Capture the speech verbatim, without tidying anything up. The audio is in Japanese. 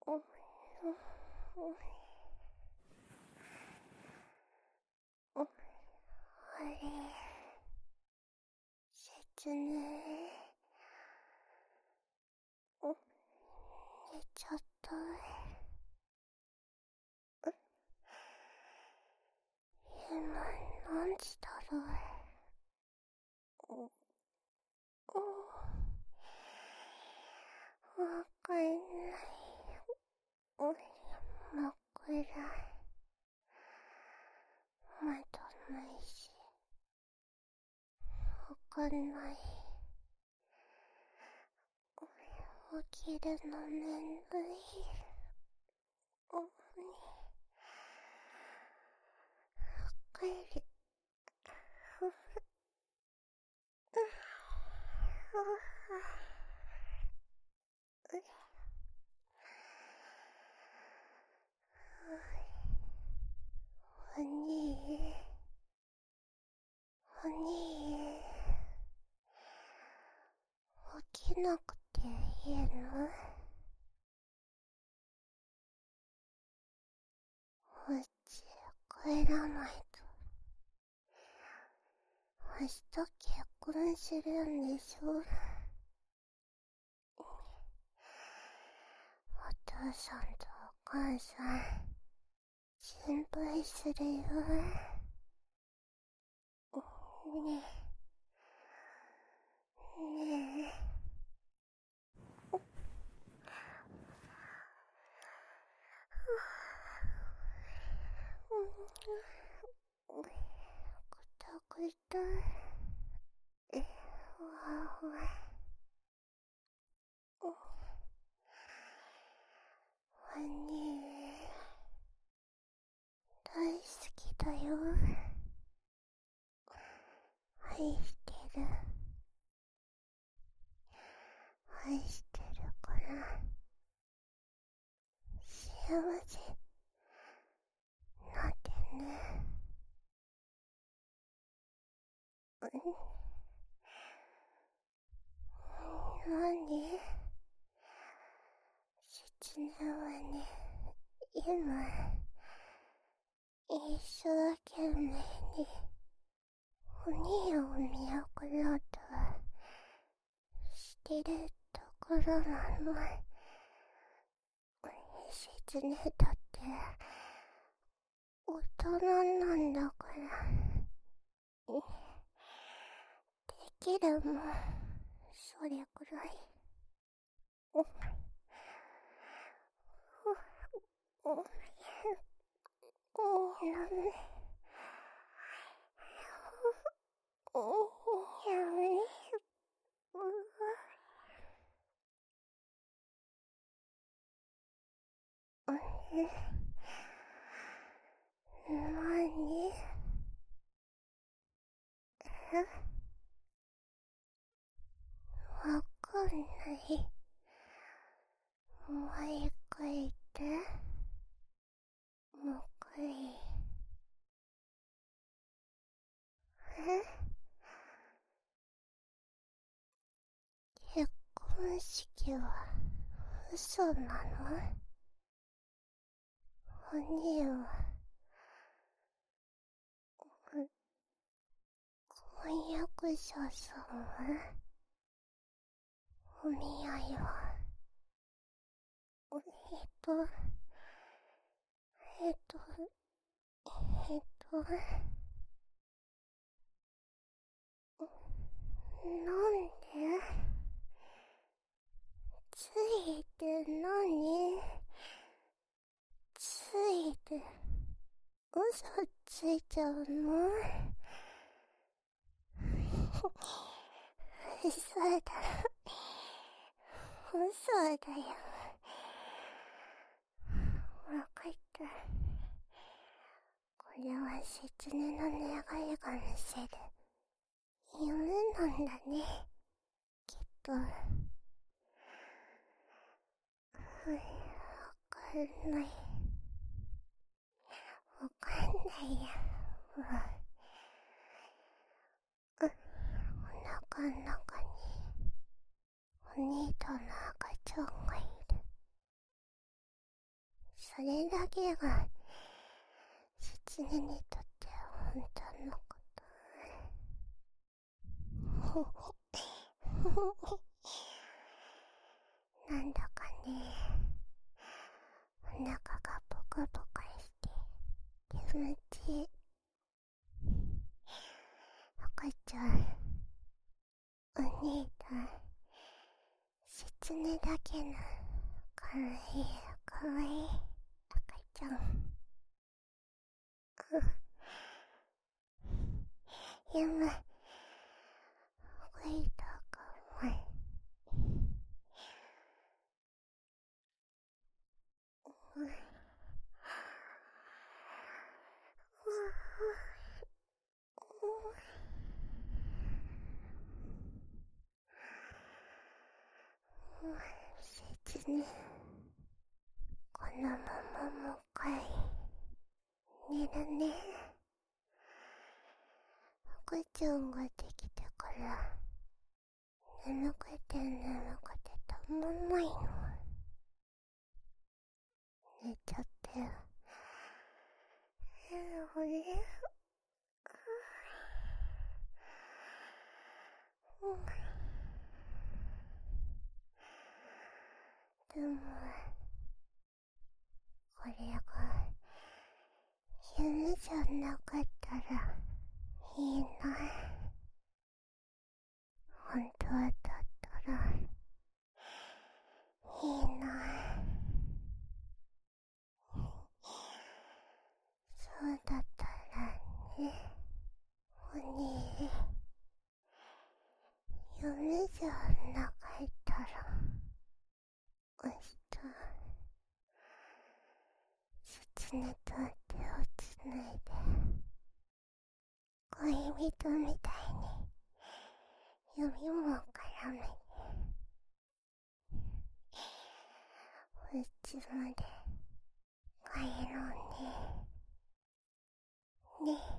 あれ、説明寝ちゃった。今何時だろう。わかんない。真っ暗い。窓ないし。わかんない。起きるのめんどい。帰る。ふふ。お兄、お兄、起きなくていいの？おうち帰らないと。明日結婚するんでしょ？お父さんとお母さん心配するよ。ねえねえ。くたくた。えわわ。お兄、大好きだよ。愛してる。愛してるから幸せなってね。何？説明はね、今一生懸命にお兄を見送ろうとしてるところなの。説明だって大人なんだから。できるもん、それくらい。お、お、お、お、やめ。お、やめ。うわ。え、なに？え？わかんない。もう一回言って。もう一回。え？結婚式は嘘なの？お兄は婚約者さんは？お見合いは？えっとえっとえっとなんで？ついて何？ついて嘘ついちゃうの？嘘だ。嘘だよ。わかった。これは説明の願いが見せる夢なんだね、きっと。はい、わかんない。わかんないや。うわ。う、お腹の中にお兄との赤ちゃんがいる。 それだけが狐にとって本当のこと。なんだかね、お腹がポカポカして気持ちいい。赤ちゃん、お兄ちゃん、狐だけのかわいいかわいい赤ちゃん。今動いたかも。狐、このままもう一回寝るね。赤ちゃんができてから眠くて眠くてたまんないの。寝ちゃってる。あれ、でもこれが夢じゃなかったらいいな。本当だったらいいな。そうだったらね、お兄、夢じゃなかったら明日狐と手をつないで恋人みたいに指も絡めてお家まで帰ろうね。ね。